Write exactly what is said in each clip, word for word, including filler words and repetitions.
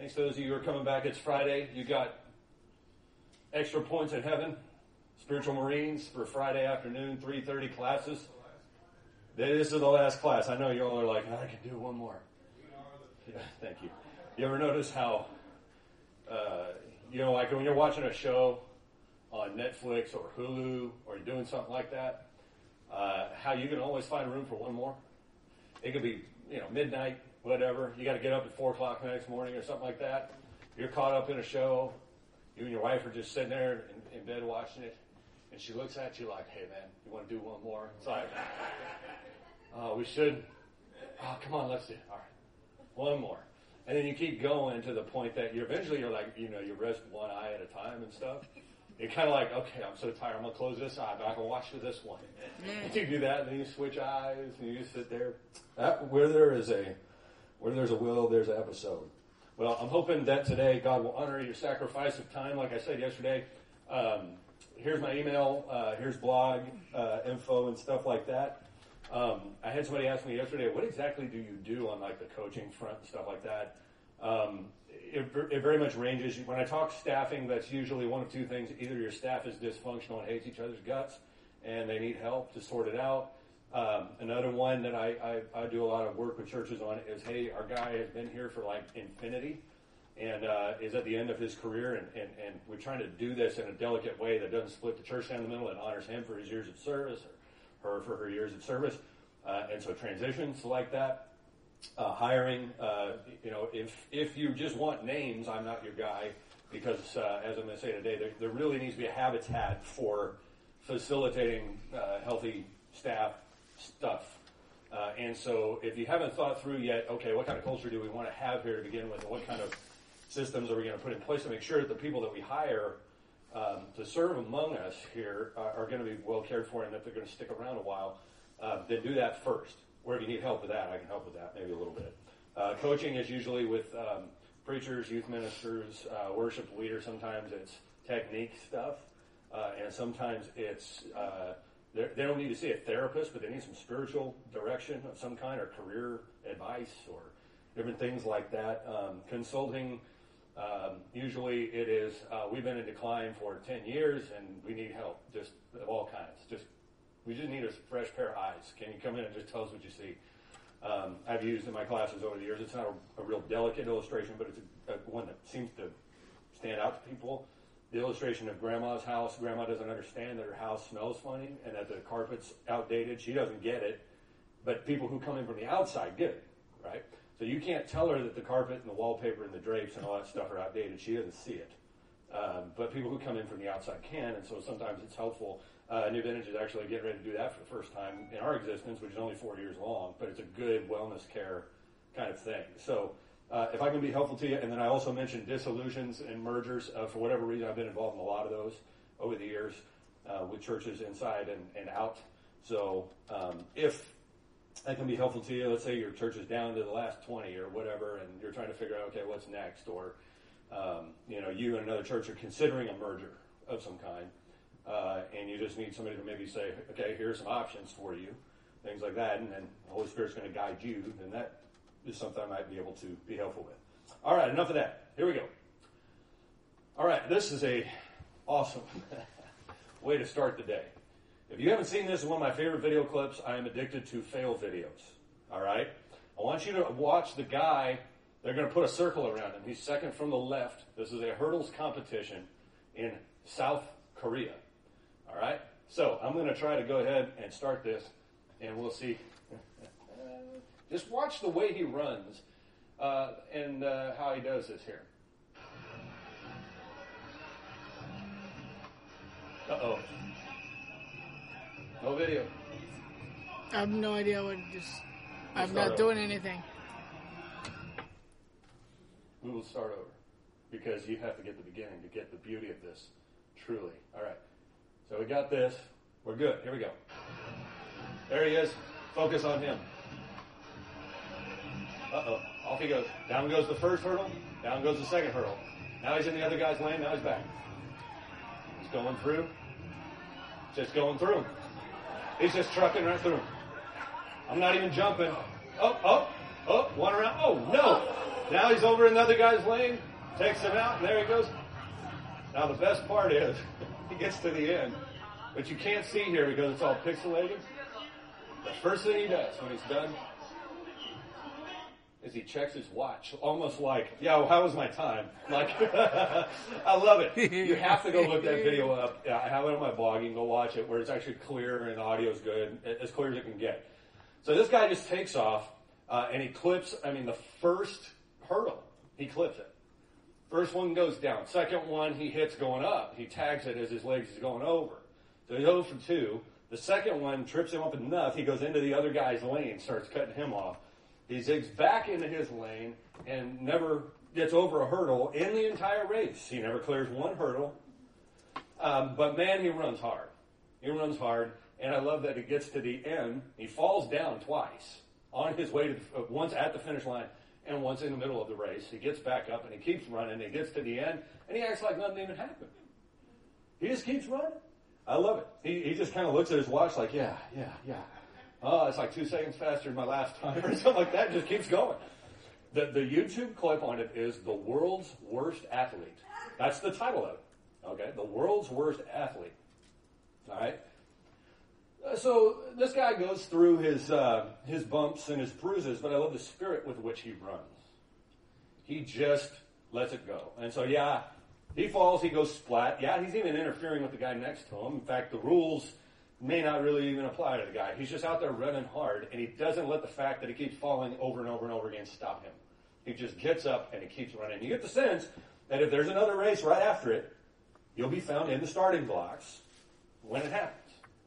Thanks to those of you who are coming back. It's Friday. You got extra points in heaven. Spiritual Marines for Friday afternoon, three thirty classes. This is the last class. I know you all are like, I can do one more. Yeah, thank you. You ever notice how, uh, you know, like when you're watching a show on Netflix or Hulu or you're doing something like that, uh, how you can always find room for one more? It could be, you know, midnight, whatever. You got to get up at four o'clock the next morning or something like that. You're caught up in a show. You and your wife are just sitting there in, in bed watching it. And she looks at you like, hey, man, you want to do one more? It's like, oh, we should. Oh, come on, let's do it. All right, one more. And then you keep going to the point that you eventually you're like, you know, you rest one eye at a time and stuff. You're kind of like, okay, I'm so tired. I'm going to close this eye, but I can watch this one. And you do that, and then you switch eyes, and you just sit there. That, where there is a, where there's a will, there's an episode. Well, I'm hoping that today God will honor your sacrifice of time. Like I said yesterday, um, here's my email, uh, here's blog uh, info and stuff like that. Um, I had somebody ask me yesterday, what exactly do you do on like the coaching front and stuff like that? Um, it, it very much ranges. When I talk staffing, that's usually one of two things. Either your staff is dysfunctional and hates each other's guts, and they need help to sort it out. Um, another one that I, I, I do a lot of work with churches on is, hey, our guy has been here for like infinity and uh, is at the end of his career, and, and, and we're trying to do this in a delicate way that doesn't split the church down the middle and honors him for his years of service or her for her years of service. Uh, and so transitions like that, uh, hiring, uh, you know, if if you just want names, I'm not your guy, because uh, as I'm going to say today, there, there really needs to be a habitat for facilitating uh, healthy staff stuff. Uh, and so if you haven't thought through yet, okay, what kind of culture do we want to have here to begin with, and what kind of systems are we going to put in place to make sure that the people that we hire um, to serve among us here uh, are going to be well cared for and that they're going to stick around a while, uh, then do that first. Where if you need help with that, I can help with that maybe a little bit. Uh, coaching is usually with um, preachers, youth ministers, uh, worship leaders. Sometimes it's technique stuff, uh, and sometimes it's uh, they don't need to see a therapist, but they need some spiritual direction of some kind, or career advice, or different things like that. Um, consulting, um, usually it is, uh, we've been in decline for ten years and we need help, just of all kinds. Just We just need a fresh pair of eyes. Can you come in and just tell us what you see? Um, I've used in my classes over the years. It's not a, a real delicate illustration, but it's a, a one that seems to stand out to people. The illustration of grandma's house. Grandma doesn't understand that her house smells funny and that the carpet's outdated. She doesn't get it, but people who come in from the outside get it, right? So you can't tell her that the carpet and the wallpaper and the drapes and all that stuff are outdated. She doesn't see it. Um, but people who come in from the outside can, and so sometimes it's helpful. Uh, New Vintage is actually getting ready to do that for the first time in our existence, which is only four years long, but it's a good wellness care kind of thing. So uh, if I can be helpful to you, and then I also mentioned dissolutions and mergers. Uh, for whatever reason, I've been involved in a lot of those over the years uh, with churches inside and, and out. So um, if that can be helpful to you, let's say your church is down to the last twenty or whatever, and you're trying to figure out, okay, what's next? Or, um, you know, you and another church are considering a merger of some kind. Uh, and you just need somebody to maybe say, okay, here's some options for you, things like that, and then the Holy Spirit's going to guide you, and that is something I might be able to be helpful with. All right, enough of that. Here we go. All right, this is a awesome way to start the day. If you haven't seen this, it's one of my favorite video clips. I am addicted to fail videos. All right? I want you to watch the guy. They're going to put a circle around him. He's second from the left. This is a hurdles competition in South Korea. All right? So I'm going to try to go ahead and start this, and we'll see. Just watch the way he runs uh, and uh, how he does this here. Uh-oh. No video. I have no idea what just... We'll I'm not over. doing anything. We will start over because you have to get the beginning to get the beauty of this, truly. All right. So we got this. We're good. Here we go. There he is. Focus on him. Uh-oh. Off he goes. Down goes the first hurdle. Down goes the second hurdle. Now he's in the other guy's lane. Now he's back. He's going through. Just going through. He's just trucking right through. I'm not even jumping. Oh, oh, oh, one around. Oh, no. Now he's over another guy's lane, takes him out, and there he goes. Now the best part is, he gets to the end, but you can't see here because it's all pixelated. The first thing he does when he's done is he checks his watch, almost like, yeah, well, how was my time? Like, I love it. You have to go look that video up. I have it on my blog. You can go watch it where it's actually clear and the audio's good, as clear as it can get. So this guy just takes off, uh, and he clips, I mean, the first hurdle, he clips it. First one goes down. Second one, he hits going up. He tags it as his legs is going over. So he goes for two. The second one trips him up enough, he goes into the other guy's lane, starts cutting him off. He zigs back into his lane and never gets over a hurdle in the entire race. He never clears one hurdle. Um, but man, he runs hard. He runs hard. And I love that he gets to the end. He falls down twice on his way to, uh, once at the finish line and once in the middle of the race. He gets back up and he keeps running. He gets to the end and he acts like nothing even happened. He just keeps running. I love it. He, he just kind of looks at his watch like, yeah, yeah, yeah. Oh, it's like two seconds faster than my last time or something like that. It just keeps going. The, the YouTube clip on it is The World's Worst Athlete. That's the title of it. Okay? The World's Worst Athlete. All right? So this guy goes through his uh, his bumps and his bruises, but I love the spirit with which he runs. He just lets it go. And so, yeah, he falls, he goes splat. Yeah, he's even interfering with the guy next to him. In fact, the rules may not really even apply to the guy. He's just out there running hard, and he doesn't let the fact that he keeps falling over and over and over again stop him. He just gets up and he keeps running. You get the sense that if there's another race right after it, you'll be found in the starting blocks when it happens.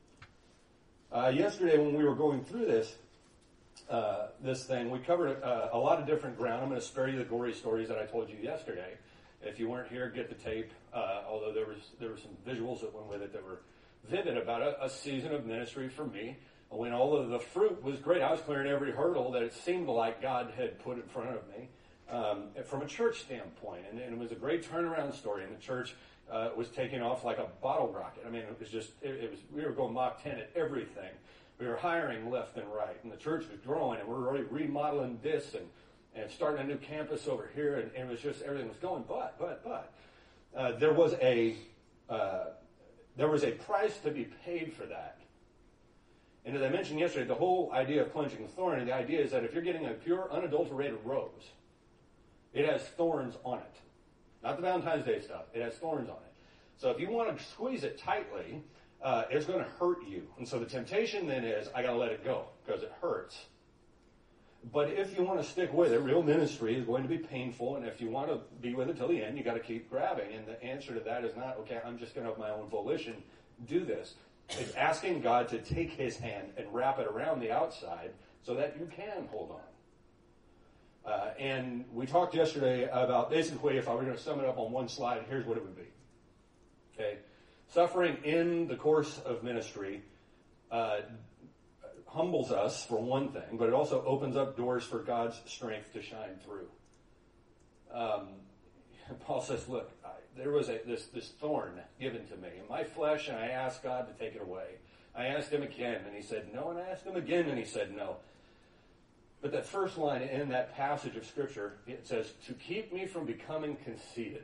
Uh, yesterday when we were going through this, uh, this thing, we covered uh, a lot of different ground. I'm going to spare you the gory stories that I told you yesterday. If you weren't here, get the tape, uh, although there was there were some visuals that went with it that were vivid about a, a season of ministry for me when all of the fruit was great. I was clearing every hurdle that it seemed like God had put in front of me um, from a church standpoint. And, and it was a great turnaround story. And the church uh, was taking off like a bottle rocket. I mean, it was just, it, it was, we were going Mach ten at everything. We were hiring left and right. And the church was growing, and we were already remodeling this and, and starting a new campus over here. And, and it was just, everything was going. But, but, but, uh, there was a, uh, There was a price to be paid for that. And as I mentioned yesterday, the whole idea of quenching the thorn, and the idea is that if you're getting a pure, unadulterated rose, it has thorns on it. Not the Valentine's Day stuff. It has thorns on it. So if you want to squeeze it tightly, uh, it's going to hurt you. And so the temptation then is, I got to let it go because it hurts. But if you want to stick with it, real ministry is going to be painful, and if you want to be with it till the end, you got to keep grabbing. And the answer to that is not, okay, I'm just going to, of my own volition, do this. It's asking God to take his hand and wrap it around the outside so that you can hold on. Uh, and we talked yesterday about, basically, if I were going to sum it up on one slide, here's what it would be. Okay, suffering in the course of ministry uh, humbles us, for one thing, but it also opens up doors for God's strength to shine through. Um, Paul says, look, I, there was a, this, this thorn given to me in my flesh, and I asked God to take it away. I asked him again, and he said no, and I asked him again, and he said no. But that first line in that passage of Scripture, it says, to keep me from becoming conceited.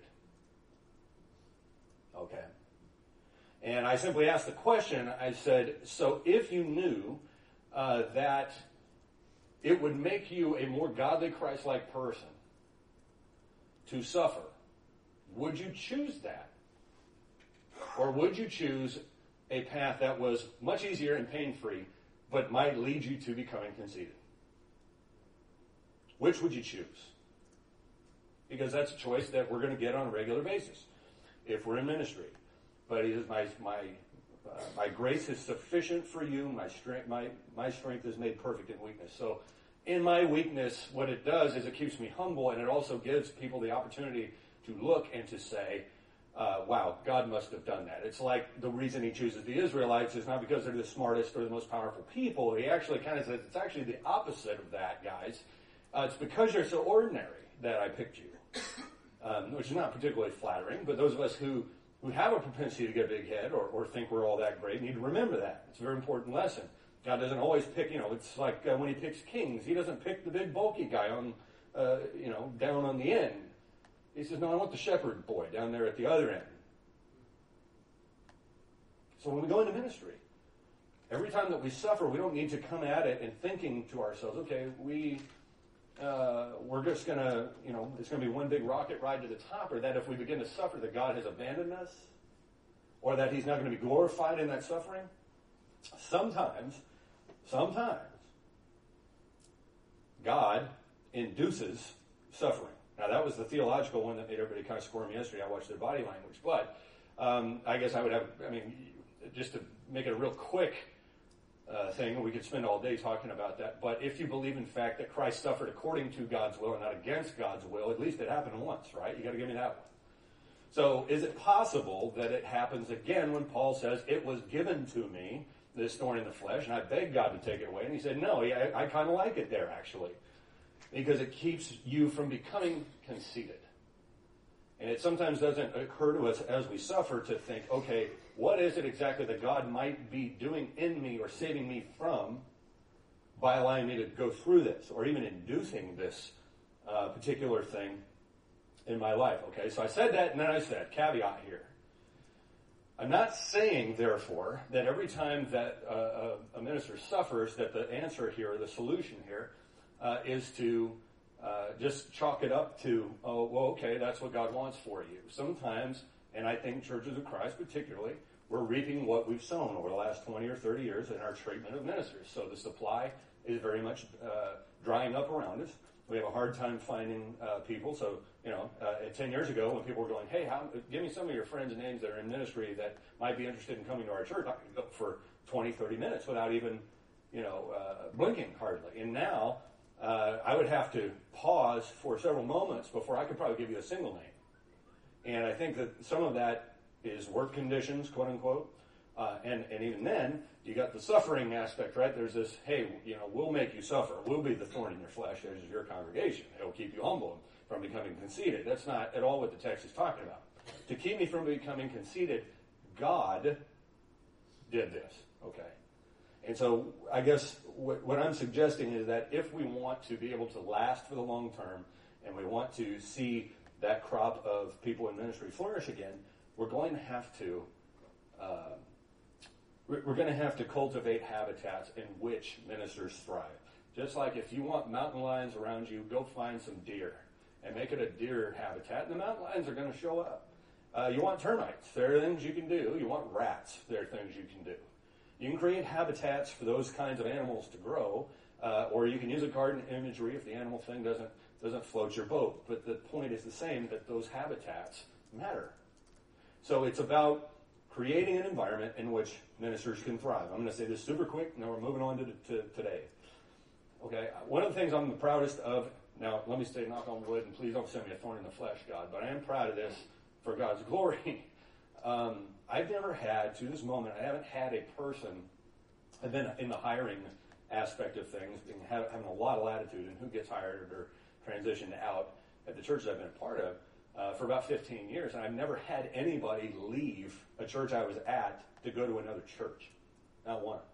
Okay. And I simply asked the question, I said, so if you knew Uh, that it would make you a more godly, Christ-like person to suffer, would you choose that? Or would you choose a path that was much easier and pain-free, but might lead you to becoming conceited? Which would you choose? Because that's a choice that we're going to get on a regular basis if we're in ministry. But it is my my Uh, my grace is sufficient for you. My strength, my, my strength is made perfect in weakness. So in my weakness, what it does is it keeps me humble, and it also gives people the opportunity to look and to say, uh, wow, God must have done that. It's like the reason he chooses the Israelites is not because they're the smartest or the most powerful people. He actually kind of says it's actually the opposite of that, guys. Uh, it's because you're so ordinary that I picked you, um, which is not particularly flattering, but those of us who who have a propensity to get a big head or, or think we're all that great need to remember that. It's a very important lesson. God doesn't always pick, you know, it's like uh, when he picks kings, he doesn't pick the big bulky guy on uh, you know, down on the end. He says, no, I want the shepherd boy down there at the other end. So when we go into ministry, every time that we suffer, we don't need to come at it and thinking to ourselves, okay, we, uh, we're just going to, you know, it's going to be one big rocket ride to the top, or that if we begin to suffer that God has abandoned us, or that he's not going to be glorified in that suffering. Sometimes, sometimes, God induces suffering. Now, that was the theological one that made everybody kind of squirm yesterday. I watched their body language. But um, I guess I would have, I mean, just to make it a real quick uh, thing, we could spend all day talking about that. But if you believe, in fact, that Christ suffered according to God's will and not against God's will, at least it happened once, right? You got to give me that one. So is it possible that it happens again when Paul says, it was given to me, this thorn in the flesh, and I begged God to take it away? And he said, no, I, I kind of like it there, actually, because it keeps you from becoming conceited. And it sometimes doesn't occur to us as we suffer to think, okay, what is it exactly that God might be doing in me or saving me from by allowing me to go through this, or even inducing this uh, particular thing in my life? Okay, so I said that, and then I said, caveat here. I'm not saying, therefore, that every time that uh, a minister suffers, that the answer here, the solution here, uh, is to uh, just chalk it up to, oh, well, okay, that's what God wants for you. Sometimes, and I think churches of Christ particularly, we're reaping what we've sown over the last twenty or thirty years in our treatment of ministers. So the supply is very much uh, drying up around us. We have a hard time finding uh, people. So, you know, uh, ten years ago when people were going, hey, how, give me some of your friends' names that are in ministry that might be interested in coming to our church, I could go for twenty, thirty minutes without even, you know, uh, blinking hardly. And now uh, I would have to pause for several moments before I could probably give you a single name. And I think that some of that is work conditions, quote unquote. Uh, and, and even then, you got the suffering aspect, right? There's this, hey, you know, we'll make you suffer. We'll be the thorn in your flesh as your congregation. It'll keep you humble from becoming conceited. That's not at all what the text is talking about. To keep me from becoming conceited, God did this, okay? And so I guess what, what I'm suggesting is that if we want to be able to last for the long term, and we want to see that crop of people in ministry flourish again, we're going to have to uh, we're going to have to cultivate habitats in which ministers thrive. Just like if you want mountain lions around you, go find some deer and make it a deer habitat, and the mountain lions are going to show up. Uh, you want termites, there are things you can do. You want rats, there are things you can do. You can create habitats for those kinds of animals to grow, uh, or you can use a garden imagery if the animal thing doesn't doesn't float your boat. But the point is the same, that those habitats matter. So it's about creating an environment in which ministers can thrive. I'm going to say this super quick, now we're moving on to, to today. Okay, one of the things I'm the proudest of, now let me say knock on wood, and please don't send me a thorn in the flesh, God, but I am proud of this for God's glory. um, I've never had, to this moment, I haven't had a person, I've been in the hiring aspect of things, and have, having a lot of latitude in who gets hired or transitioned out at the churches I've been a part of, Uh, for about fifteen years, and I've never had anybody leave a church I was at to go to another church. Not one.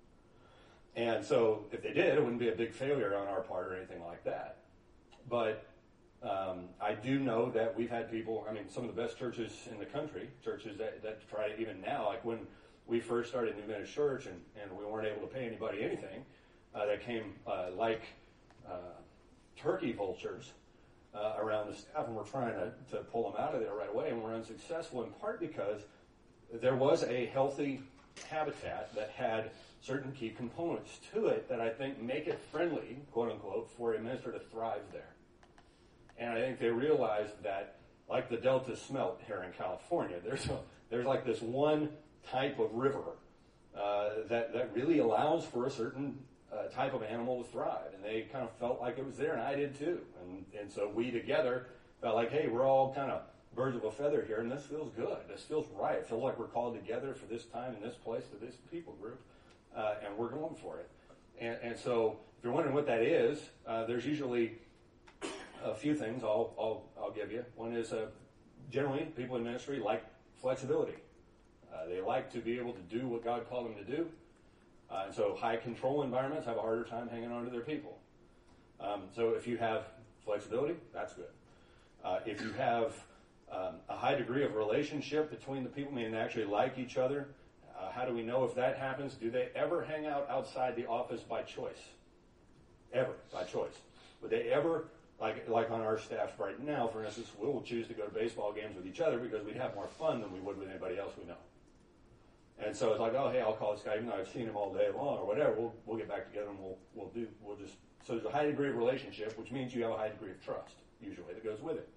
And so if they did, it wouldn't be a big failure on our part or anything like that. But um, I do know that we've had people, I mean, some of the best churches in the country, churches that, that try to, even now, like when we first started New Vintage Church and, and we weren't able to pay anybody anything, uh, that came uh, like uh, turkey vultures Uh, around the staff, and we're trying to, to pull them out of there right away, and we're unsuccessful in part because there was a healthy habitat that had certain key components to it that I think make it friendly, quote unquote, for a minister to thrive there. And I think they realized that, like the Delta smelt here in California, there's a, there's like this one type of river uh, that, that really allows for a certain Uh, type of animal to thrive, and they kind of felt like it was there, and I did too. And and so we together felt like, hey, we're all kind of birds of a feather here, and this feels good. This feels right. It feels like we're called together for this time in this place to this people group, uh, and we're going for it. And, and so, if you're wondering what that is, uh, there's usually a few things I'll I'll, I'll give you. One is uh, generally people in ministry like flexibility. Uh, they like to be able to do what God called them to do. Uh, and so high control environments have a harder time hanging on to their people. Um, so if you have Flexibility, that's good. Uh, if you have um, a high degree of relationship between the people, meaning they actually like each other, uh, how do we know if that happens? Do they ever hang out outside the office by choice? Ever, by choice. Would they ever, like like on our staff right now, for instance, we'll choose to go to baseball games with each other because we'd have more fun than we would with anybody else we know. And so it's like, oh, hey, I'll call this guy, even though I've seen him all day long or whatever. We'll we'll get back together and we'll we'll do we'll just. So there's a high degree of relationship, which means you have a high degree of trust usually that goes with it.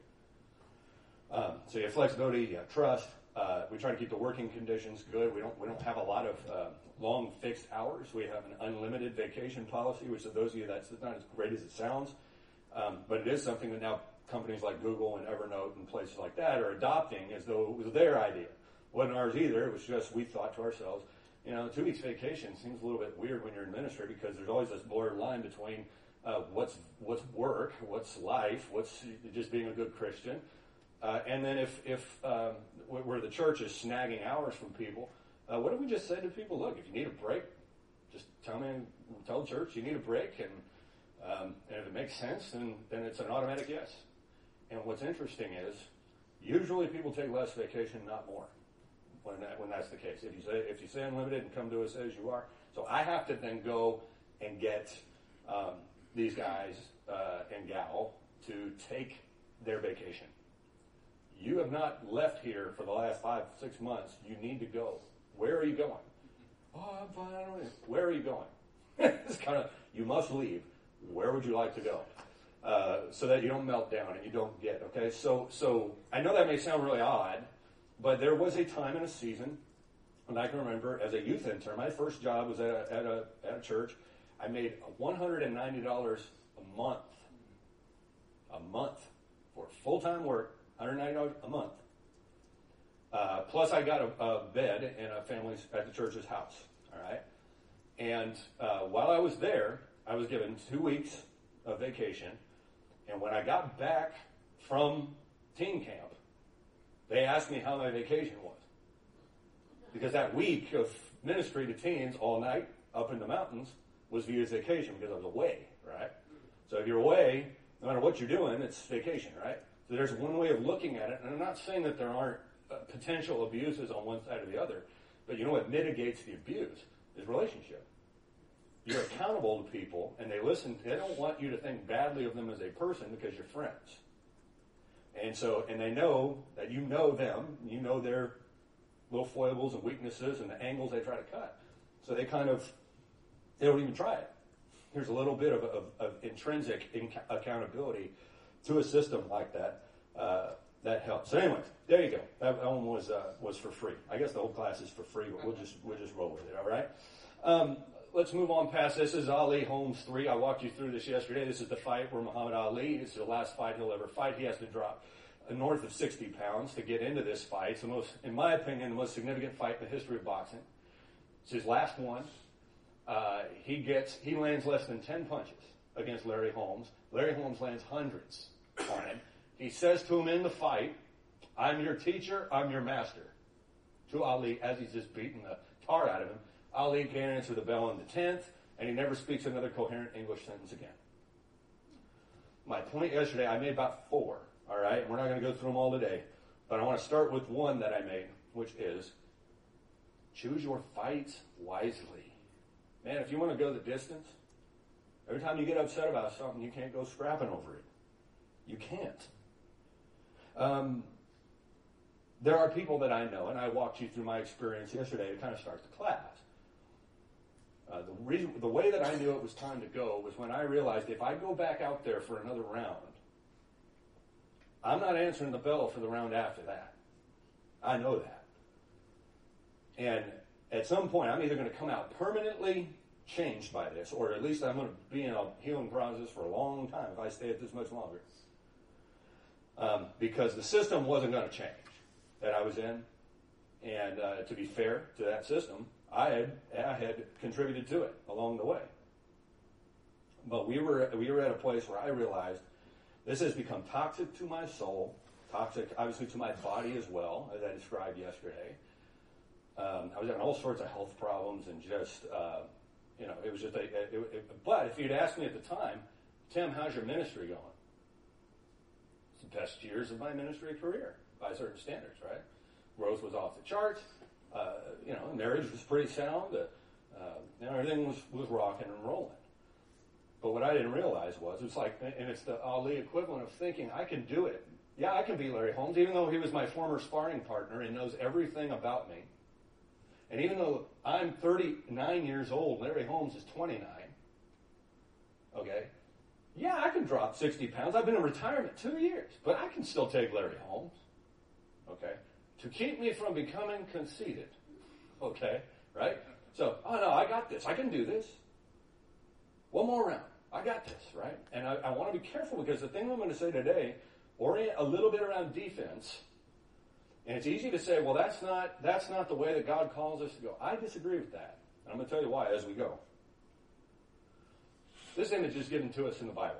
Um, so you have flexibility, you have trust. Uh, we try to keep the working conditions good. We don't we don't have a lot of uh, long fixed hours. We have an unlimited vacation policy, which to those of you that's not as great as it sounds, um, but it is something that now companies like Google and Evernote and places like that are adopting as though it was their idea. It wasn't ours either. It was just we thought to ourselves, you know, two weeks vacation seems a little bit weird when you're in ministry because there's always this blurred line between uh, what's what's work, what's life, what's just being a good Christian. Uh, and then if, if um, where the church is snagging hours from people, uh, what if we just said to people, look, if you need a break, just tell me, tell the church you need a break, and, um, and if it makes sense, then, then it's an automatic yes. And what's interesting is, usually people take less vacation, not more, when that, when that's the case. If you say if you say unlimited and come to us as you are, so I have to then go and get um, these guys uh, and gal to take their vacation. You have not left here for the last five, six months. You need to go. Where are you going? Oh, I'm fine. I don't know. Where are you going? It's kind of, you must leave. Where would you like to go? Uh, so that you don't melt down and you don't get, okay? So, so I know that may sound really odd, but there was a time and a season, and I can remember as a youth intern, my first job was at a, at a, at a church. I made one hundred ninety dollars a month. A month for full-time work. one hundred ninety dollars a month. Uh, plus, I got a, a bed in a family's at the church's house. All right, and uh, while I was there, I was given two weeks of vacation. And when I got back from teen camp, they asked me how my vacation was, because that week of ministry to teens all night up in the mountains was viewed as vacation because I was away. Right. So if you're away, no matter what you're doing, it's vacation. Right. So there's one way of looking at it, and I'm not saying that there aren't uh, potential abuses on one side or the other, but you know what mitigates the abuse is relationship. You're accountable to people, and they listen. They don't want you to think badly of them as a person because you're friends. And so, and they know that you know them, you know their little foibles and weaknesses and the angles they try to cut. So they kind of, they don't even try it. There's a little bit of, of, of intrinsic inc- accountability to a system like that, uh, that helps. So anyways, there you go. That, that one was uh, was for free. I guess the whole class is for free, but we'll just we'll just roll with it. All right. Um, let's move on past this. This is Ali Holmes three. I walked you through this yesterday. This is the fight where Muhammad Ali. This is the last fight he'll ever fight. He has to drop north of sixty pounds to get into this fight. It's the most, in my opinion, the most significant fight in the history of boxing. It's his last one. Uh, he gets he lands less than ten punches against Larry Holmes. Larry Holmes lands hundreds on him. He says to him in the fight, "I'm your teacher, I'm your master." To Ali, as he's just beating the tar out of him, Ali can't answer the bell in the tenth, and he never speaks another coherent English sentence again. My point yesterday, I made about four, all right? We're not going to go through them all today, but I want to start with one that I made, which is choose your fights wisely. Man, if you want to go the distance, every time you get upset about something, you can't go scrapping over it. You can't. Um, there are people that I know, and I walked you through my experience yesterday to kind of start the class. Uh, the reason, the way that I knew it was time to go was when I realized if I go back out there for another round, I'm not answering the bell for the round after that. I know that. And at some point, I'm either going to come out permanently changed by this, or at least I'm going to be in a healing process for a long time if I stay at this much longer. Um, because the system wasn't going to change that I was in. And uh, to be fair to that system, I had I had contributed to it along the way. But we were we were at a place where I realized this has become toxic to my soul, toxic obviously to my body as well, as I described yesterday. Um, I was having all sorts of health problems and just, uh, you know, it was just a, it, it, but if you'd asked me at the time, Tim, how's your ministry going? best years of my ministry career by certain standards, right? Growth was off the charts. Uh, you know, marriage was pretty sound. Uh, uh, you know, everything was, was rocking and rolling. But what I didn't realize was, it's like, and it's the Ali equivalent of thinking, I can do it. Yeah, I can beat Larry Holmes, even though he was my former sparring partner and knows everything about me. And even though I'm thirty-nine years old, Larry Holmes is twenty-nine. Okay? Yeah, I can drop sixty pounds. I've been in retirement two years, but I can still take Larry Holmes. Okay? To keep me from becoming conceited. Okay? Right? So, oh no, I got this. I can do this. One more round. I got this, right? And I, I want to be careful because the thing I'm going to say today, orient a little bit around defense. And it's easy to say, well, that's not that's not the way that God calls us to go. I disagree with that. And I'm going to tell you why as we go. This image is given to us in the Bible.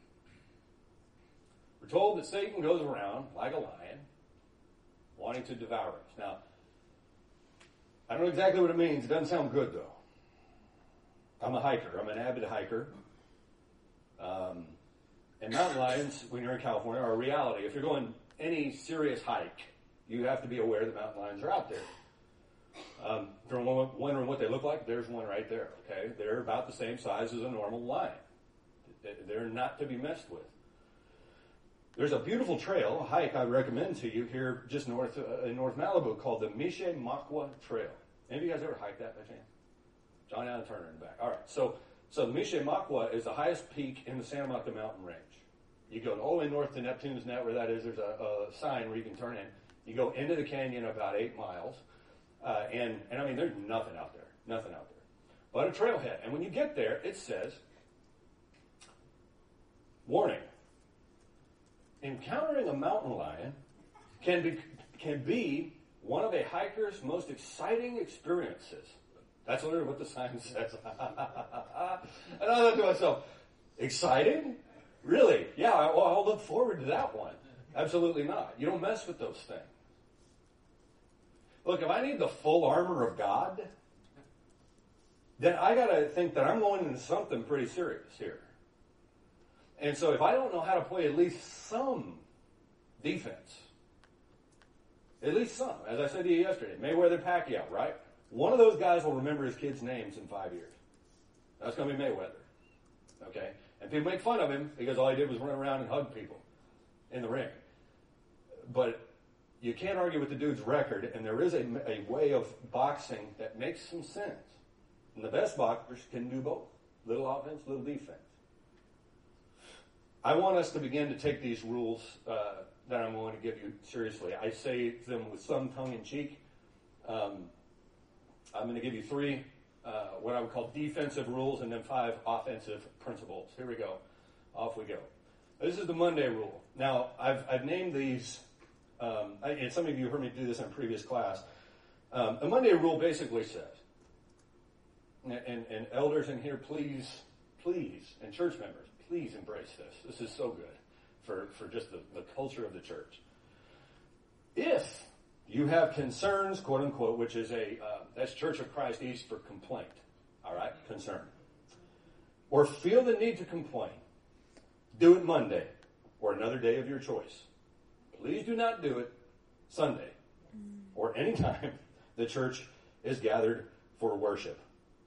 We're told that Satan goes around like a lion, wanting to devour us. Now, I don't know exactly what it means. It doesn't sound good, though. I'm a hiker. I'm an avid hiker. Um, and mountain lions, when you're in California, are a reality. If you're going any serious hike, you have to be aware that mountain lions are out there. Um, if you're wondering what they look like, there's one right there, okay? They're about the same size as a normal lion. They're not to be messed with. There's a beautiful trail, a hike I recommend to you here just north uh, in North Malibu called the Miche Makwa Trail. Any of you guys ever hiked that by chance? John Allen Turner in the back. All right, so so the Miche Makwa is the highest peak in the Santa Monica Mountain Range. You go all the way north to Neptune's Net, where that is. There's a, a sign where you can turn in. You go into the canyon about eight miles, uh, and and I mean there's nothing out there, nothing out there, but a trailhead. And when you get there, it says, "Warning: encountering a mountain lion can be can be one of a hiker's most exciting experiences." That's literally what the sign says. And I thought to myself, exciting? Really? Yeah, well, I'll look forward to that one. Absolutely not. You don't mess with those things. Look, if I need the full armor of God, then I got to think that I'm going into something pretty serious here. And so if I don't know how to play at least some defense, at least some, as I said to you yesterday, Mayweather Pacquiao, right? One of those guys will remember his kids' names in five years. That's going to be Mayweather. Okay? And people make fun of him because all he did was run around and hug people in the ring. But you can't argue with the dude's record, and there is a, a way of boxing that makes some sense. And the best boxers can do both. Little offense, little defense. I want us to begin to take these rules uh, that I'm going to give you seriously. I say them with some tongue-in-cheek. Um, I'm going to give you three, uh, what I would call defensive rules, and then five offensive principles. Here we go. Off we go. This is the Monday rule. Now, I've, I've named these, um, I, and some of you heard me do this in a previous class. Um, the Monday rule basically says, and, and, and elders in here, please, please, and church members, please embrace this. This is so good for, for just the, the culture of the church. If you have concerns, quote unquote, which is a, uh, that's Church of Christ East for complaint. All right? Concern. Or feel the need to complain. Do it Monday or another day of your choice. Please do not do it Sunday or any time the church is gathered for worship.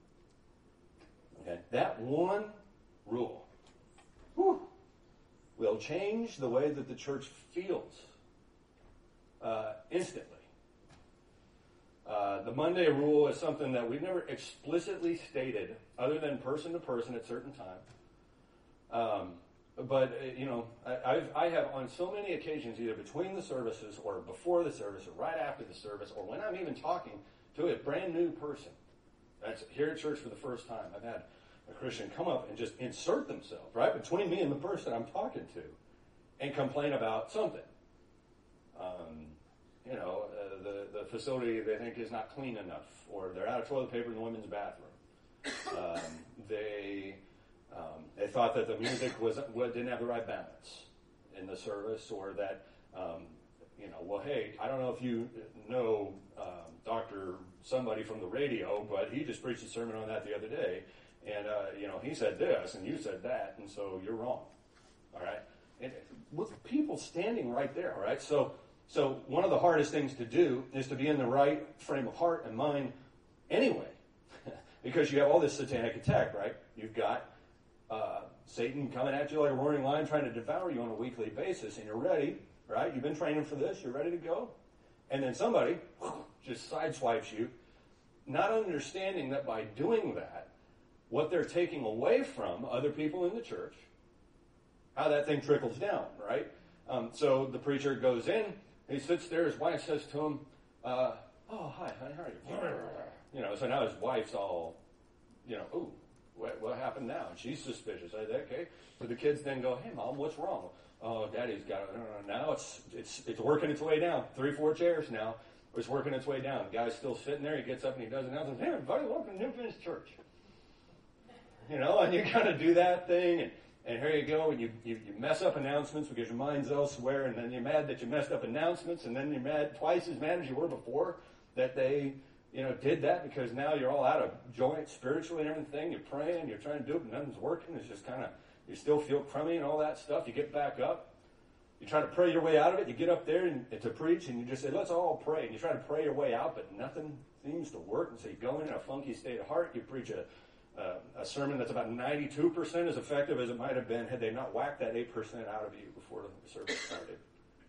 Okay? That one rule whew, will change the way that the church feels uh, instantly. Uh, the Monday rule is something that we've never explicitly stated other than person to person at certain times. Um, but, uh, you know, I, I've, I have on so many occasions, either between the services or before the service or right after the service or when I'm even talking to a brand new person that's here at church for the first time, I've had a Christian come up and just insert themselves right between me and the person I'm talking to and complain about something. Um, you know, uh, the, the facility they think is not clean enough, or they're out of toilet paper in the women's bathroom. Um, they um, they thought that the music was, was didn't have the right balance in the service, or that, um, you know, well, hey, I don't know if you know um, Doctor somebody from the radio, but he just preached a sermon on that the other day, and, uh, you know, he said this, and you said that, and so you're wrong. All right? And with people standing right there, right? So, so one of the hardest things to do is to be in the right frame of heart and mind anyway, because you have all this satanic attack, right? You've got uh, Satan coming at you like a roaring lion trying to devour you on a weekly basis, and you're ready, right? You've been training for this. You're ready to go. And then somebody just sideswipes you, not understanding that by doing that, what they're taking away from other people in the church, how that thing trickles down, right? Um, so the preacher goes in, he sits there, his wife says to him, uh, oh, hi, honey, how are you? You know, so now his wife's all, you know, ooh, what, what happened now? And she's suspicious. I said, okay. So the kids then go, hey, Mom, what's wrong? Oh, Daddy's got it. Uh, now it's, it's, it's working its way down. Three, four chairs now. It's working its way down. The guy's still sitting there. He gets up and he does an announcement. Hey, everybody, welcome to New Vintage Church. You know, and you kind of do that thing, and, and here you go, and you, you, you mess up announcements because your mind's elsewhere, and then you're mad that you messed up announcements, and then you're mad, twice as mad as you were before that they, you know, did that, because now you're all out of joint spiritually and everything. You're praying, you're trying to do it, but nothing's working. It's just kind of, you still feel crummy and all that stuff. You get back up. You try to pray your way out of it. You get up there and, and to preach, and you just say, let's all pray. And you try to pray your way out, but nothing seems to work. And so you go in in a funky state of heart. You preach a, uh, a sermon that's about ninety-two percent as effective as it might have been had they not whacked that eight percent out of you before the service started.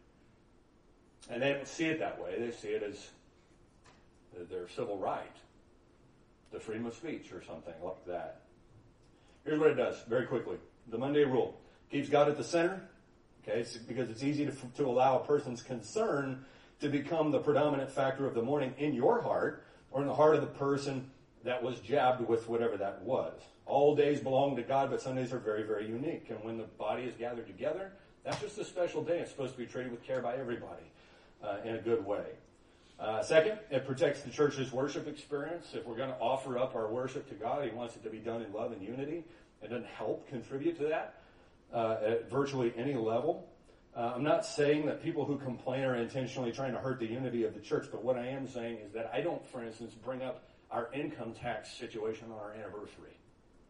And they don't see it that way. They see it as their civil right, the freedom of speech or something like that. Here's what it does, very quickly. The Monday rule keeps God at the center. Okay, it's because it's easy to, to allow a person's concern to become the predominant factor of the morning in your heart or in the heart of the person that was jabbed with whatever that was. All days belong to God, but Sundays are very, very unique. And when the body is gathered together, that's just a special day. It's supposed to be treated with care by everybody uh, in a good way. Uh, second, it protects the church's worship experience. If we're going to offer up our worship to God, He wants it to be done in love and unity. It doesn't help contribute to that. Uh, at virtually any level. Uh, I'm not saying that people who complain are intentionally trying to hurt the unity of the church, but what I am saying is that I don't, for instance, bring up our income tax situation on our anniversary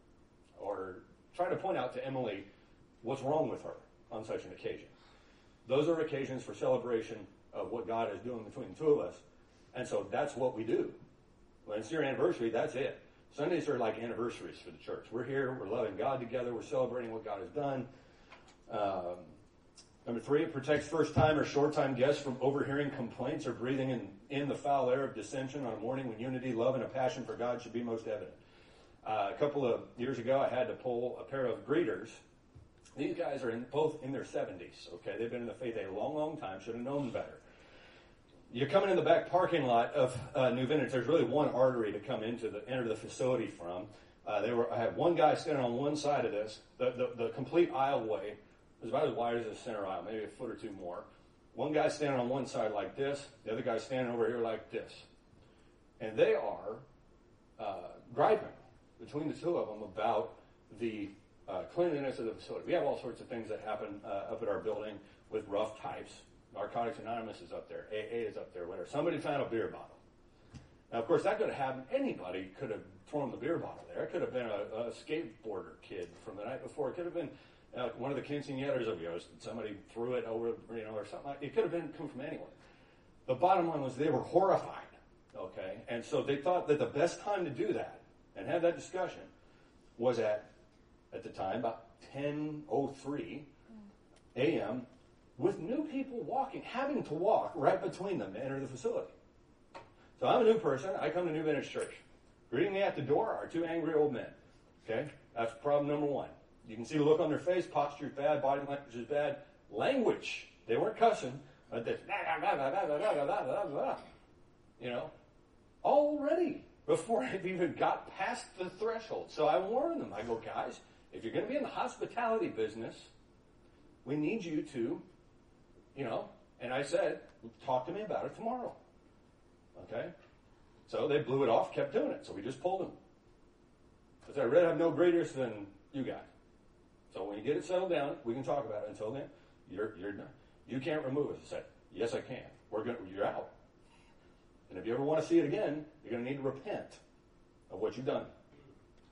or try to point out to Emily what's wrong with her on such an occasion. Those are occasions for celebration of what God is doing between the two of us, and so that's what we do. When it's your anniversary, that's it. Sundays are like anniversaries for the church. We're here, we're loving God together, we're celebrating what God has done. Um, number three, it protects first-time or short-time guests from overhearing complaints or breathing in, in the foul air of dissension on a morning when unity, love, and a passion for God should be most evident. Uh, a couple of years ago, I had to pull a pair of greeters. These guys are in, both in their seventies, okay? They've been in the faith a long, long time, should have known better. You're coming in the back parking lot of uh, New Vintage. There's really one artery to come into the enter the facility from. Uh, they were. I had one guy standing on one side of this. The, the the complete aisleway was about as wide as the center aisle, maybe a foot or two more. One guy standing on one side like this. The other guy standing over here like this. And they are uh, griping between the two of them about the uh, cleanliness of the facility. We have all sorts of things that happen uh, up at our building with rough types. Narcotics Anonymous is up there. A A is up there. Whatever. Somebody found a beer bottle. Now, of course, that could have happened. Anybody could have thrown the beer bottle there. It could have been a, a skateboarder kid from the night before. It could have been uh, one of the quinceañeras of yours. Somebody threw it over, you know, or something. Like, it could have been come from anyone. The bottom line was they were horrified. Okay, and so they thought that the best time to do that and have that discussion was at at the time about ten oh three a.m. with new people walking, having to walk right between them to enter the facility. So I'm a new person. I come to New Vintage Church. Greeting me at the door are two angry old men. Okay? That's problem number one. You can see the look on their face. Posture is bad. Body language is bad. Language. They weren't cussing. But this, you know, already before I've even got past the threshold. So I warn them. I go, guys, if you're going to be in the hospitality business, we need you to, you know, and I said, talk to me about it tomorrow. Okay? So they blew it off, kept doing it. So we just pulled them. I said, I'd rather have no greeters than you guys. So when you get it settled down, we can talk about it. Until then, you're you're done. You can't remove us. I said, yes, I can. We're going. You're out. And if you ever want to see it again, you're going to need to repent of what you've done.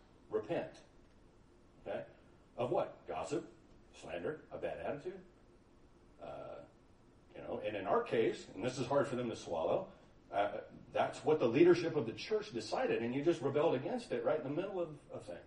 Repent. Okay? Of what? Gossip, slander, a bad attitude. Uh, you know, and in our case, and this is hard for them to swallow, uh, that's what the leadership of the church decided, and you just rebelled against it right in the middle of, of things.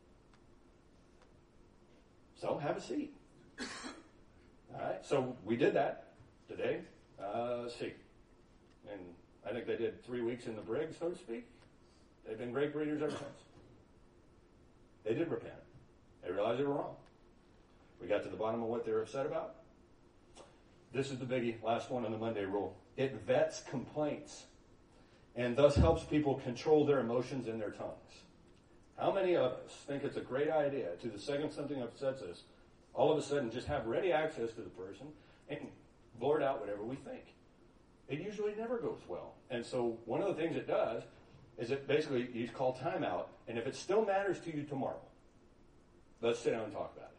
So have a seat. All right, so we did that today. Uh, let's see. And I think they did three weeks in the brig, so to speak. They've been great readers ever since. They did repent. They realized they were wrong. We got to the bottom of what they were upset about. This is the biggie, last one on the Monday rule. It vets complaints and thus helps people control their emotions and their tongues. How many of us think it's a great idea to the second something upsets us, all of a sudden just have ready access to the person and blurt out whatever we think? It usually never goes well. And so one of the things it does is it basically, you call timeout, and if it still matters to you tomorrow, let's sit down and talk about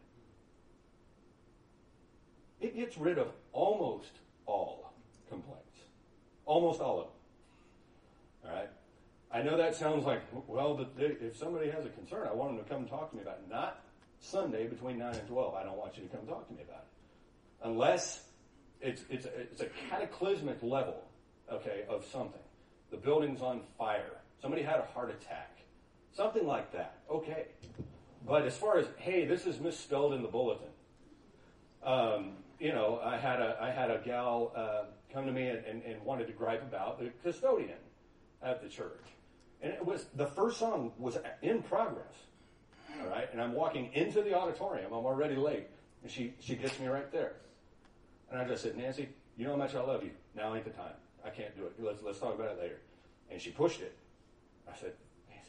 it. It gets rid of almost all complaints. Almost all of them. All right? I know that sounds like, well, but they, if somebody has a concern, I want them to come talk to me about it. Not Sunday between nine and twelve. I don't want you to come talk to me about it. Unless it's, it's, a, it's a cataclysmic level, okay, of something. The building's on fire. Somebody had a heart attack. Something like that. Okay. But as far as, hey, this is misspelled in the bulletin. Um, you know, I had a I had a gal uh, come to me and, and, and wanted to gripe about the custodian at the church. And it was, the first song was in progress. All right? And I'm walking into the auditorium. I'm already late. And she, she gets me right there. And I just said, Nancy, you know how much I love you. Now ain't the time. I can't do it. Let's, let's talk about it later. And she pushed it. I said, Nancy,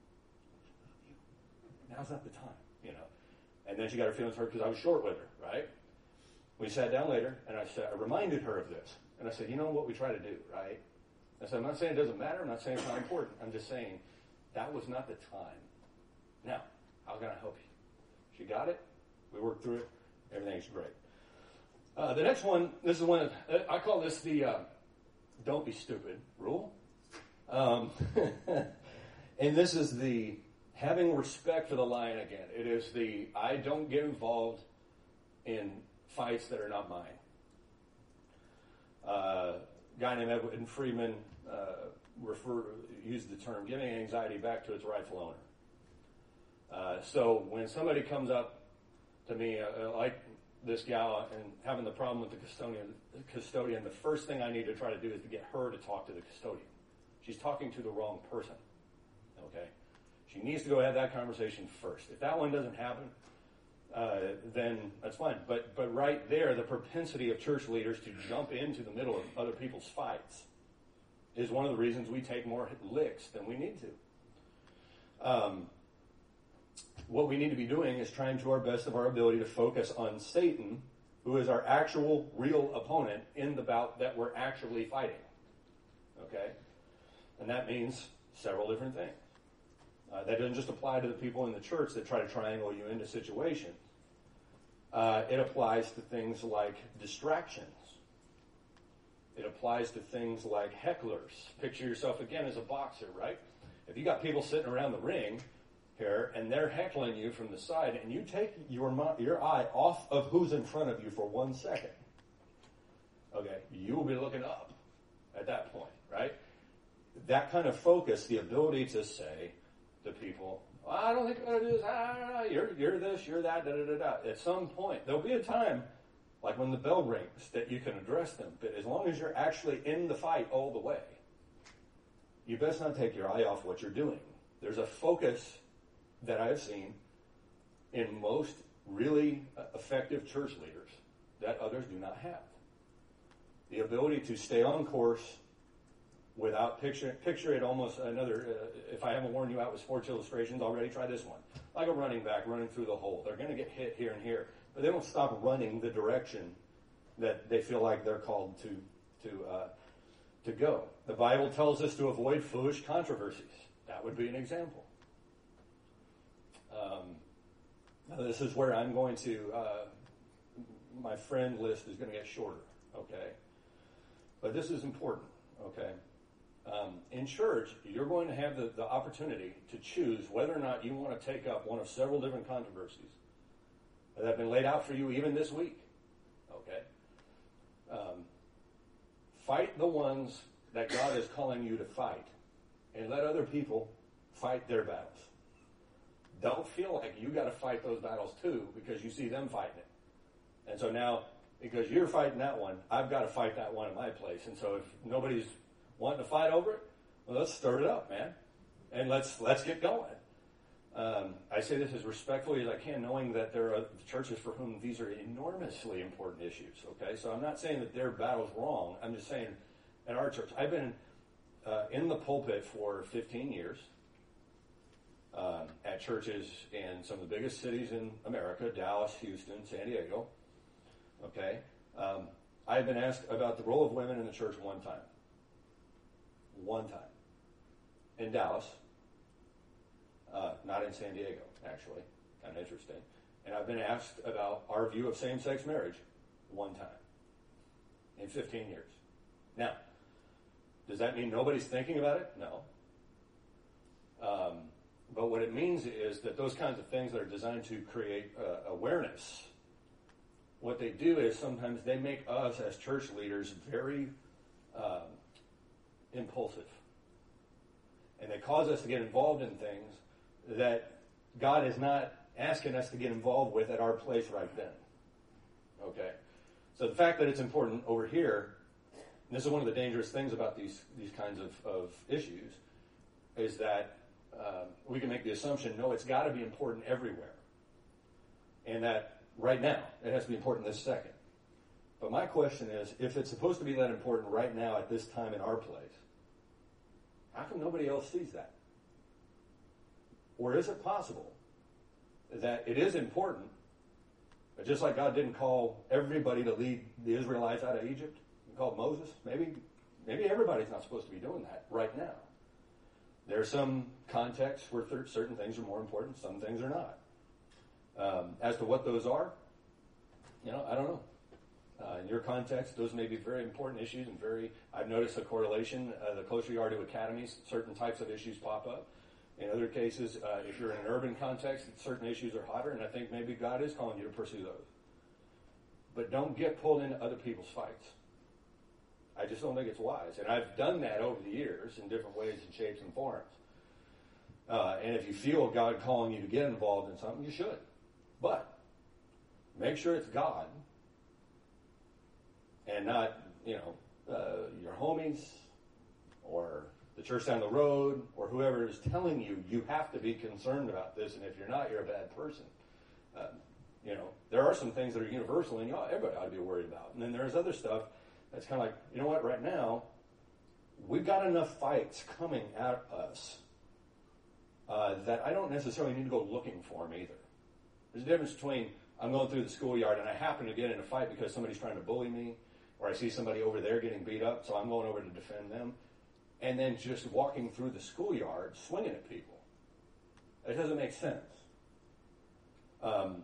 now's not the time, you know. And then she got her feelings hurt because I was short with her, right? We sat down later, and I said, I reminded her of this. And I said, you know what we try to do, right? I said, I'm not saying it doesn't matter. I'm not saying it's not important. I'm just saying that was not the time. Now, how can I help you? She got it. We worked through it. Everything's great. Uh, the next one, this is one of, I call this the uh, don't be stupid rule. Um, and this is the having respect for the line again. It is the I don't get involved in fights that are not mine. Uh, a guy named Edwin Friedman uh, refer, used the term giving anxiety back to its rightful owner. Uh, so when somebody comes up to me, uh, like this gal, and having the problem with the custodian, the custodian, the first thing I need to try to do is to get her to talk to the custodian. She's talking to the wrong person. Okay? She needs to go have that conversation first. If that one doesn't happen, uh, then that's fine. But but right there, the propensity of church leaders to jump into the middle of other people's fights is one of the reasons we take more licks than we need to. Um, what we need to be doing is trying to our best of our ability to focus on Satan, who is our actual, real opponent in the bout that we're actually fighting. Okay? And that means several different things. Uh, that doesn't just apply to the people in the church that try to triangle you into situations. Uh, it applies to things like distractions. It applies to things like hecklers. Picture yourself again as a boxer, right? If you got people sitting around the ring here and they're heckling you from the side, and you take your your eye off of who's in front of you for one second, okay, you will be looking up at that point, right? That kind of focus, the ability to say to people, well, I don't think I'm going to do this, ah, you're, you're this, you're that, da, da, da, da. At some point, there'll be a time, like when the bell rings, that you can address them. But as long as you're actually in the fight all the way, you best not take your eye off what you're doing. There's a focus that I've seen in most really effective church leaders that others do not have. The ability to stay on course without picture, picture it almost another, uh, if I haven't worn you out with sports illustrations already, try this one. Like a running back running through the hole. They're going to get hit here and here, but they don't stop running the direction that they feel like they're called to, to, uh, to go. The Bible tells us to avoid foolish controversies. That would be an example. Um, now this is where I'm going to, uh, my friend list is going to get shorter, okay? But this is important, okay? Um, in church, you're going to have the, the opportunity to choose whether or not you want to take up one of several different controversies that have been laid out for you even this week, okay? fight the ones that God is calling you to fight, and let other people fight their battles. Don't feel like you got to fight those battles too because you see them fighting it. And so now, because you're fighting that one, I've got to fight that one in my place. And so if nobody's wanting to fight over it, well, let's stir it up, man, and let's let's get going. Um, I say this as respectfully as I can, knowing that there are churches for whom these are enormously important issues. Okay, so I'm not saying that their battle's wrong. I'm just saying, at our church, I've been uh, in the pulpit for fifteen years. Um, at churches in some of the biggest cities in America, Dallas, Houston, San Diego. Okay. Um, I've been asked about the role of women in the church one time. One time. In Dallas. Uh, not in San Diego, actually. Kind of interesting. And I've been asked about our view of same-sex marriage one time. In fifteen years. Now, does that mean nobody's thinking about it? No. Um... But what it means is that those kinds of things that are designed to create uh, awareness, what they do is sometimes they make us as church leaders very um, impulsive. And they cause us to get involved in things that God is not asking us to get involved with at our place right then. Okay? So the fact that it's important over here, and this is one of the dangerous things about these, these kinds of, of issues, is that Um, we can make the assumption, no, it's got to be important everywhere. And that right now, it has to be important this second. But my question is, if it's supposed to be that important right now at this time in our place, how come nobody else sees that? Or is it possible that it is important, but just like God didn't call everybody to lead the Israelites out of Egypt, he called Moses, maybe, maybe everybody's not supposed to be doing that right now. There are some contexts where th- certain things are more important, some things are not. Um, as to what those are, you know, I don't know. Uh, in your context, those may be very important issues and very, I've noticed a correlation. Uh, the closer you are to academies, certain types of issues pop up. In other cases, uh, if you're in an urban context, certain issues are hotter, and I think maybe God is calling you to pursue those. But don't get pulled into other people's fights. I just don't think it's wise. And I've done that over the years in different ways and shapes and forms. Uh, and if you feel God calling you to get involved in something, you should. But make sure it's God and not, you know, uh, your homies or the church down the road or whoever is telling you you have to be concerned about this, and if you're not, you're a bad person. Uh, you know, there are some things that are universal and you know, everybody ought to be worried about. And then there's other stuff it's kind of like, you know what, right now, we've got enough fights coming at us uh, that I don't necessarily need to go looking for them either. There's a difference between I'm going through the schoolyard and I happen to get in a fight because somebody's trying to bully me, or I see somebody over there getting beat up, so I'm going over to defend them, and then just walking through the schoolyard swinging at people. It doesn't make sense. Um,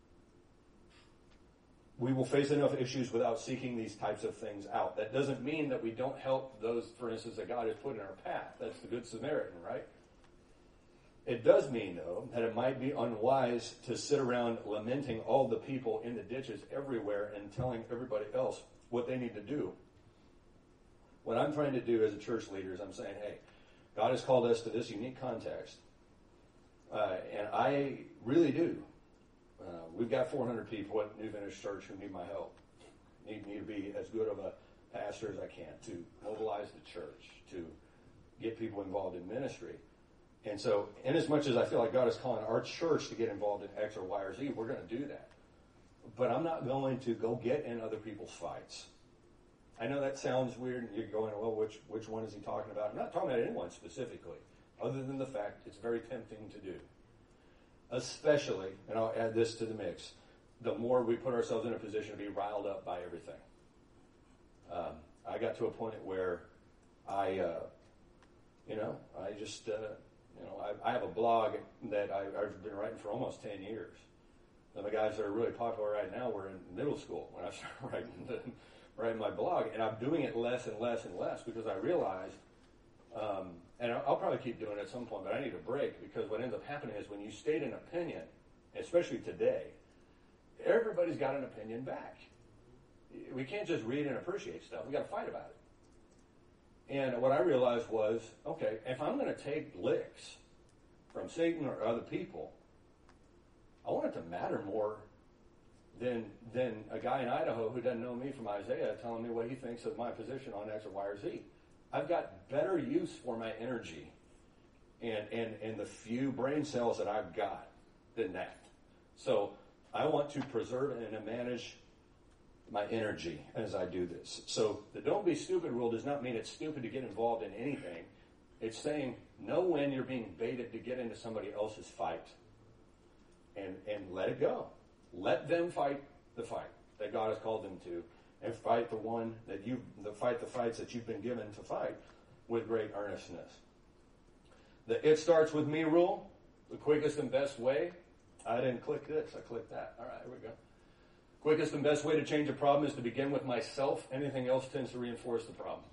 We will face enough issues without seeking these types of things out. That doesn't mean that we don't help those, for instance, that God has put in our path. That's the Good Samaritan, right? It does mean, though, that it might be unwise to sit around lamenting all the people in the ditches everywhere and telling everybody else what they need to do. What I'm trying to do as a church leader is I'm saying, hey, God has called us to this unique context, uh, and I really do. Uh, we've got four hundred people at New Vintage Church who need my help. Need me to be as good of a pastor as I can to mobilize the church, to get people involved in ministry. And so, in as much as I feel like God is calling our church to get involved in X or Y or Z, we're going to do that. But I'm not going to go get in other people's fights. I know that sounds weird, and you're going, well, which which one is he talking about? I'm not talking about anyone specifically, other than the fact it's very tempting to do. Especially, and I'll add this to the mix, the more we put ourselves in a position to be riled up by everything. Um, I got to a point where I, uh, you know, I just, uh, you know, I, I have a blog that I, I've been writing for almost ten years. Some of the guys that are really popular right now were in middle school when I started writing, the, writing my blog, and I'm doing it less and less and less because I realized Um, and I'll probably keep doing it at some point, but I need a break because what ends up happening is when you state an opinion, especially today, everybody's got an opinion back. We can't just read and appreciate stuff. We've got to fight about it. And what I realized was, okay, if I'm going to take licks from Satan or other people, I want it to matter more than than a guy in Idaho who doesn't know me from Isaiah telling me what he thinks of my position on X or Y or Z. I've got better use for my energy and, and, and the few brain cells that I've got than that. So I want to preserve and manage my energy as I do this. So the don't be stupid rule does not mean it's stupid to get involved in anything. It's saying know when you're being baited to get into somebody else's fight and, and let it go. Let them fight the fight that God has called them to, and fight the one that you, the fight the fights that you've been given to fight with great earnestness. The it starts with me rule, the quickest and best way. I didn't click this, I clicked that. All right, here we go. Quickest and best way to change a problem is to begin with myself. Anything else tends to reinforce the problem.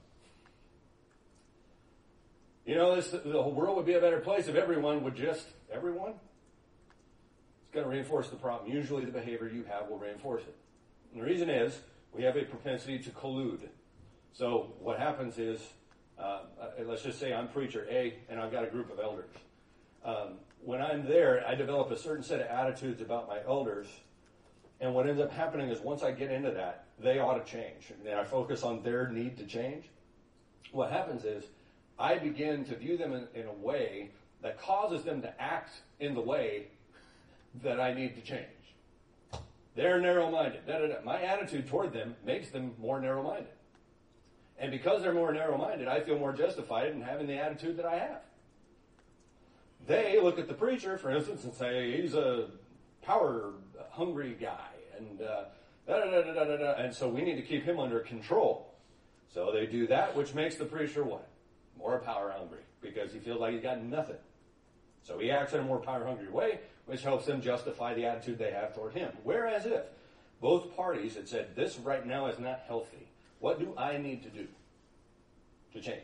You know, this, the whole world would be a better place if everyone would just, everyone? It's going to reinforce the problem. Usually the behavior you have will reinforce it. And the reason is we have a propensity to collude. So what happens is, uh, let's just say I'm preacher A and I've got a group of elders. Um, when I'm there, I develop a certain set of attitudes about my elders. And what ends up happening is once I get into that, they ought to change. And I focus on their need to change. What happens is I begin to view them in, in a way that causes them to act in the way that I need to change. They're narrow-minded. Da, da, da. My attitude toward them makes them more narrow-minded. And because they're more narrow-minded, I feel more justified in having the attitude that I have. They look at the preacher, for instance, and say, he's a power-hungry guy. And uh, da, da, da, da, da, da. And so we need to keep him under control. So they do that, which makes the preacher what? More power-hungry, because he feels like he's got nothing. So he acts in a more power-hungry way, which helps them justify the attitude they have toward him. Whereas if both parties had said, this right now is not healthy, what do I need to do to change?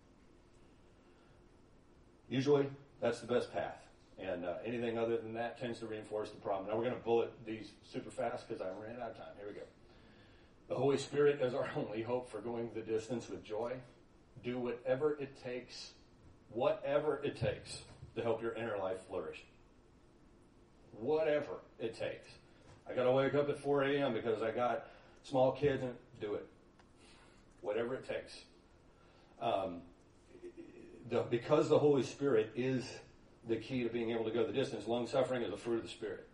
Usually, that's the best path. And uh, anything other than that tends to reinforce the problem. Now we're going to bullet these super fast because I ran out of time. Here we go. The Holy Spirit is our only hope for going the distance with joy. Do whatever it takes, whatever it takes, to help your inner life flourish. Whatever it takes. I got to wake up at four a.m. because I got small kids, and do it. Whatever it takes. Um, the, because the Holy Spirit is the key to being able to go the distance, long suffering is a fruit of the Spirit.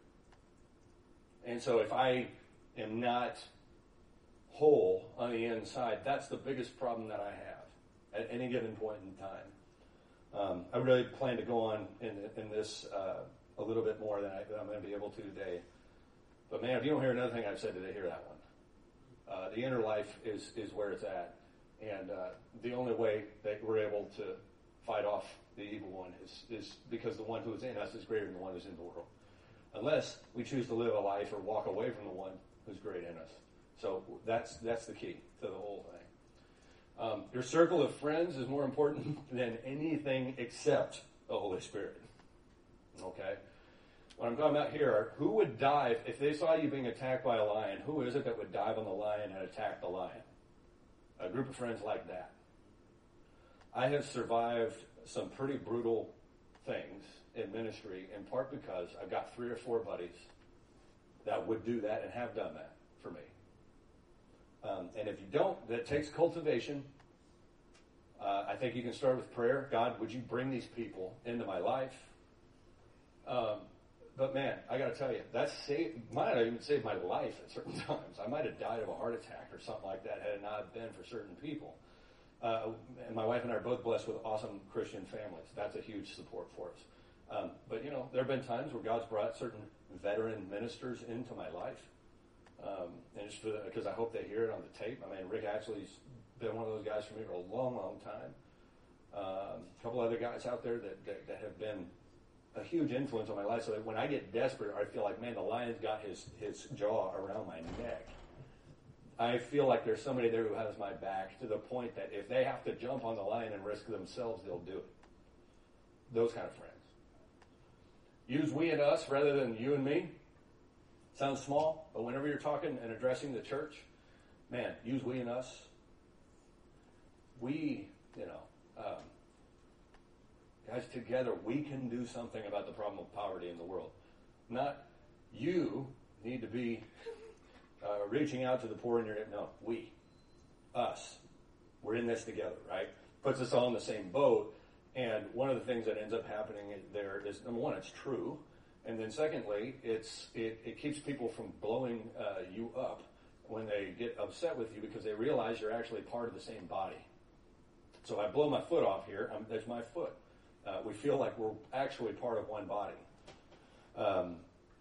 And so if I am not whole on the inside, that's the biggest problem that I have at any given point in time. Um, I really plan to go on in, in this uh, a little bit more than, I, than I'm going to be able to today. But man, if you don't hear another thing I've said today, hear that one. Uh, the inner life is, is where it's at. And uh, the only way that we're able to fight off the evil one is, is because the one who is in us is greater than the one who's in the world. Unless we choose to live a life or walk away from the one who's great in us. So that's that's the key to the whole thing. Um, your circle of friends is more important than anything except the Holy Spirit. Okay? What I'm talking about here are who would dive, if they saw you being attacked by a lion, who is it that would dive on the lion and attack the lion? A group of friends like that. I have survived some pretty brutal things in ministry, in part because I've got three or four buddies that would do that and have done that for me. Um, and if you don't, that takes cultivation. Uh, I think you can start with prayer. God, would you bring these people into my life? Um, but man, I got to tell you, that saved, might have even saved my life at certain times. I might have died of a heart attack or something like that had it not been for certain people. Uh, and my wife and I are both blessed with awesome Christian families. That's a huge support for us. Um, but, you know, there have been times where God's brought certain veteran ministers into my life. Um, and it's because I hope they hear it on the tape. I mean, Rick Ashley's been one of those guys for me for a long, long time. Um, a couple other guys out there that, that, that have been a huge influence on my life. So that when I get desperate, I feel like, man, the lion's got his, his jaw around my neck. I feel like there's somebody there who has my back to the point that if they have to jump on the lion and risk themselves, they'll do it. Those kind of friends. Use we and us rather than you and me. Sounds small, but whenever you're talking and addressing the church, man, use we and us. We you know, um, guys, together we can do something about the problem of poverty in the world. Not you need to be uh, reaching out to the poor in your, no, we, us. We're in this together, right? Puts us all in the same boat. And one of the things that ends up happening there is, number one, it's true. And then secondly, it's it, it keeps people from blowing uh, you up when they get upset with you because they realize you're actually part of the same body. So I blow my foot off here, I'm, there's my foot. Uh, we feel like we're actually part of one body. Um,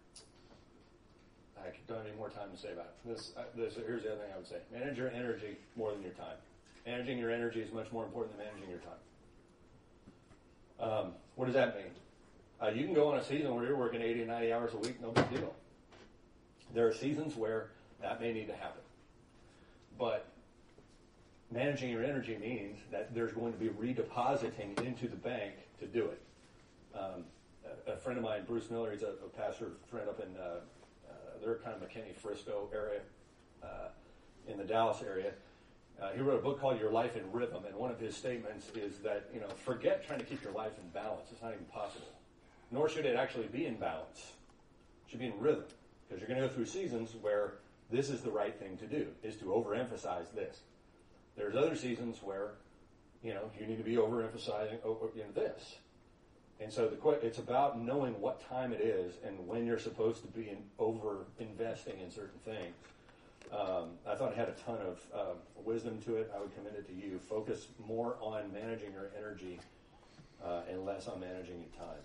I don't have any more time to say about it. This, uh, this, here's the other thing I would say. Manage your energy more than your time. Managing your energy is much more important than managing your time. Um, what does that mean? Uh, you can go on a season where you're working eighty, ninety hours a week, no big deal. There are seasons where that may need to happen. But managing your energy means that there's going to be redepositing into the bank to do it. Um, a, a friend of mine, Bruce Miller, he's a, a pastor friend up in, uh, uh, they're kind of McKinney, Frisco area, uh, in the Dallas area. Uh, he wrote a book called Your Life in Rhythm, and one of his statements is that, you know, forget trying to keep your life in balance. It's not even possible. Nor should it actually be in balance. It should be in rhythm, because you're going to go through seasons where this is the right thing to do, is to overemphasize this. There's other seasons where, you know, you need to be overemphasizing you know, this. And so the, it's about knowing what time it is and when you're supposed to be in, over-investing in certain things. Um, I thought it had a ton of um, wisdom to it. I would commend it to you. Focus more on managing your energy uh, and less on managing your time.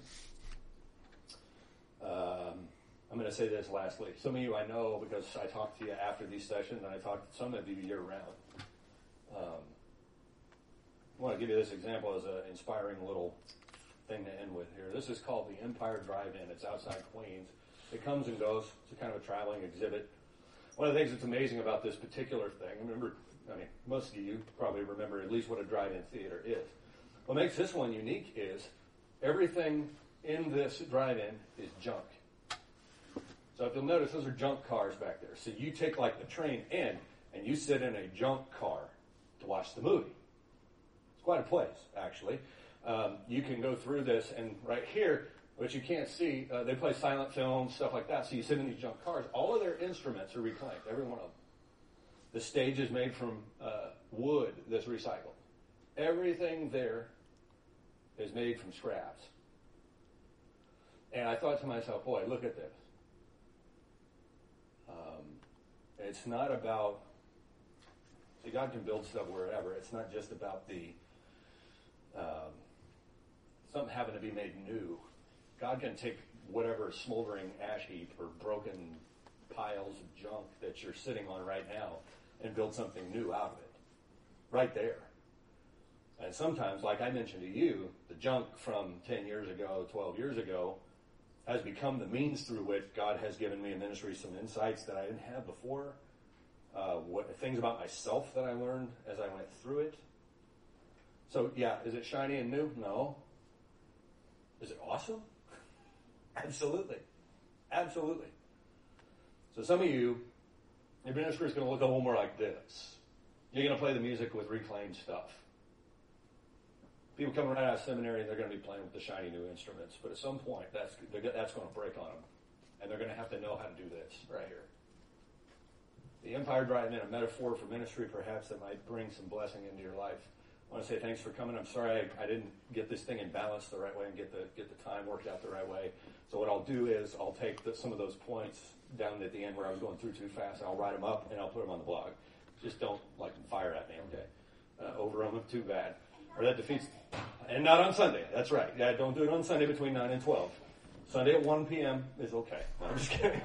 Um, I'm going to say this lastly. Some of you I know because I talk to you after these sessions, and I talk to some of you year-round. Um, I want to give you this example as an inspiring little thing to end with here. This is called the Empire Drive-In. It's outside Queens. It comes and goes. It's a kind of a traveling exhibit. One of the things that's amazing about this particular thing, remember, I mean, most of you probably remember at least what a drive-in theater is. What makes this one unique is everything in this drive-in is junk. So if you'll notice, those are junk cars back there. So you take like the train in and you sit in a junk car to watch the movie. It's quite a place, actually. Um, you can go through this, and right here, which you can't see, uh, they play silent films, stuff like that. So you sit in these junk cars. All of their instruments are reclaimed, every one of them. The stage is made from uh, wood that's recycled. Everything there is made from scraps. And I thought to myself, boy, look at this. Um, it's not about, see, God can build stuff wherever. It's not just about the, um, something having to be made new. God can take whatever smoldering ash heap or broken piles of junk that you're sitting on right now and build something new out of it. Right there. And sometimes, like I mentioned to you, the junk from ten years ago, twelve years ago, has become the means through which God has given me in ministry some insights that I didn't have before. Uh, what things about myself that I learned as I went through it. So, yeah, is it shiny and new? No. Is it awesome? Absolutely. Absolutely. So some of you, your ministry is going to look a little more like this. You're going to play the music with reclaimed stuff. People coming right out of seminary, they're going to be playing with the shiny new instruments. But at some point, that's that's going to break on them. And they're going to have to know how to do this right here. The Empire Drive-In, a metaphor for ministry perhaps that might bring some blessing into your life. I want to say thanks for coming. I'm sorry I, I didn't get this thing in balance the right way and get the get the time worked out the right way. So what I'll do is I'll take the, some of those points down at the end where I was going through too fast. I'll write them up and I'll put them on the blog. Just don't like fire at me, okay? Uh, over them, too bad. Or that defeats. And not on Sunday. That's right. Yeah, don't do it on Sunday between nine and twelve. Sunday at one p.m. is okay. No, I'm just kidding.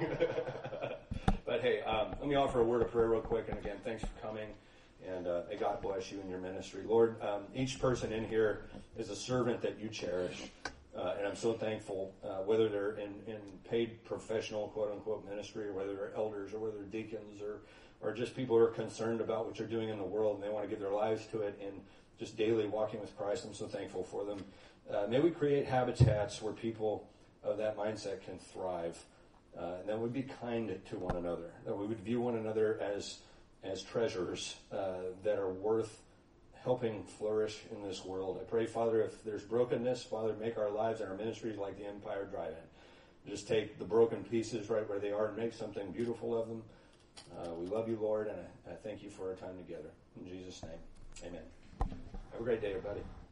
But hey, um, let me offer a word of prayer real quick. And again, thanks for coming. And uh, may God bless you in your ministry. Lord, um, each person in here is a servant that you cherish. Uh, and I'm so thankful, uh, whether they're in, in paid professional, quote-unquote, ministry, or whether they're elders, or whether they're deacons, or, or just people who are concerned about what you're doing in the world, and they want to give their lives to it, and just daily walking with Christ. I'm so thankful for them. Uh, may we create habitats where people of that mindset can thrive, uh, and that we be kind to one another, that we would view one another as as treasures uh, that are worth helping flourish in this world. I pray, Father, if there's brokenness, Father, make our lives and our ministries like the Empire Drive-In. Just take the broken pieces right where they are and make something beautiful of them. Uh, we love you, Lord, and I, I thank you for our time together. In Jesus' name, amen. Have a great day, everybody.